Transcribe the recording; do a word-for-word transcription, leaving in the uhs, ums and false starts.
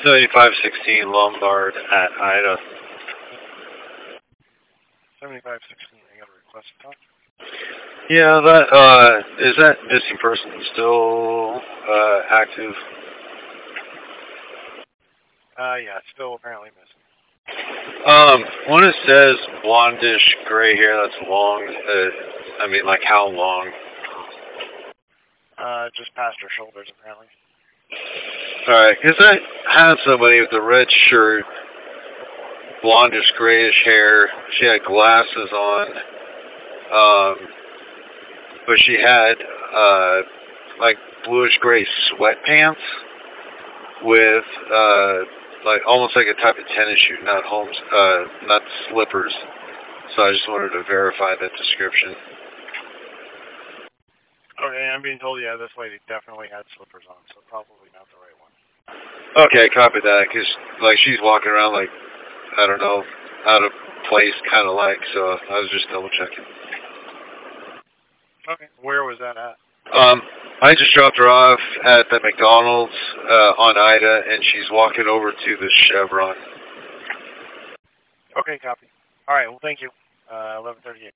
seventy-five sixteen Lombard at Ida. seventy-five sixteen, I got a request to talk. Yeah, that, uh, is that missing person still, uh, active? Uh, yeah, it's still apparently missing. Um, when it says blondish gray hair that's long, uh, I mean, like how long? Uh, just past her shoulders, apparently. Alright, because I had somebody with a red shirt, blondish grayish hair, she had glasses on, um, but she had, uh, like bluish gray sweatpants with, uh, like almost like a type of tennis shoe, not homes, uh, not slippers. So I just wanted to verify that description. Okay, I'm being told, yeah, this lady definitely had slippers on, so probably not the right one. Okay, copy that, because, like, she's walking around like, I don't know, out of place, kind of like, so I was just double checking. Okay, where was that at? Um, I just dropped her off at the McDonald's uh, on Ida, and she's walking over to the Chevron. Okay, copy. All right, well, thank you. Uh, eleven thirty-eight.